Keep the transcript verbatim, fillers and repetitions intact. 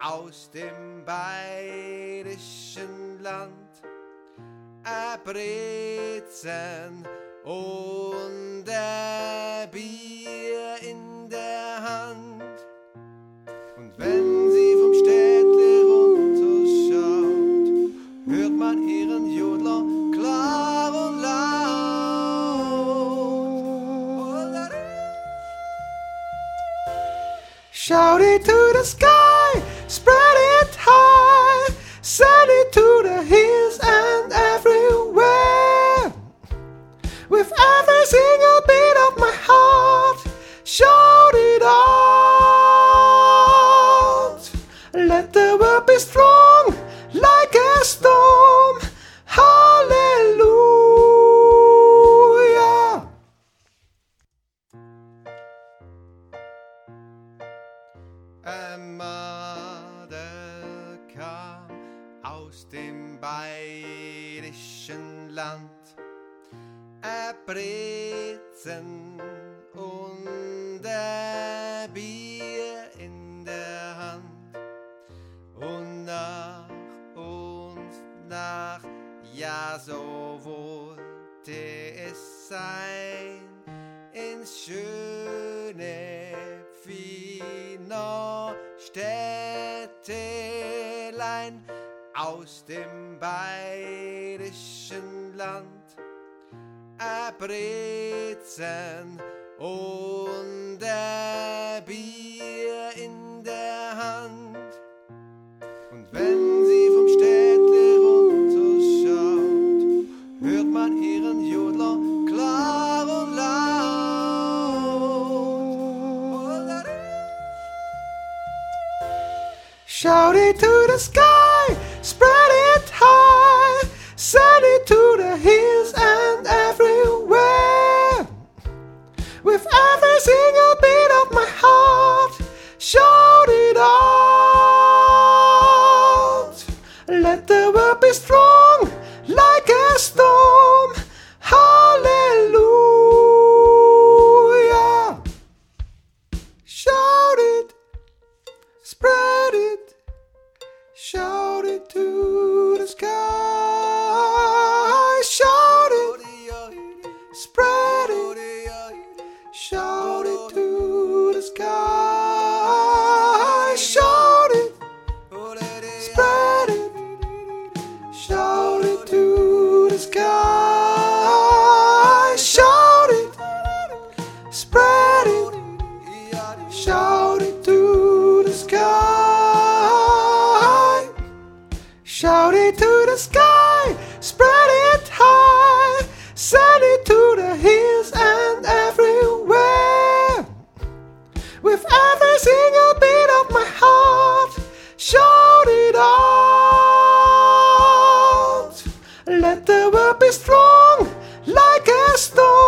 aus dem bayerischen Land, a Brezen und a Bier in der Hand. Und wenn sie vom Städtle runterschaut, hört man ihren Jodler klar und laut. Shout it to the sky, spread it high, send it to the hills and everywhere. With every single beat of my heart, shout it out. Let the world be strong like a storm. Hallelujah. A Mörder kam aus dem bayerischen Land, a Brezen und a Bier in der Hand. Und nach uns, nach, ja, so wollte es sein, ins schöne Wiener Städtelein aus dem bayerischen Land, a Brezen und a Bier in der Hand. Und wenn sie vom Städtle runterschaut, hört man ihren Jodler klar und laut. Shout it to the sky, spread it high, send it to the hills and everywhere. With every single beat of my heart, shout it out. Let the world be strong like a storm. Hallelujah. Shout it, spread it, shout it to the sky. Shout it, spread it, shout it to the sky. Shout it, spread it, shout it to the sky. Shout it, spread it, shout it to the sky. Shout it to the sky, spread it high, send it to the hills and everywhere. With every single beat of my heart, shout it out. Let the world be strong like a storm.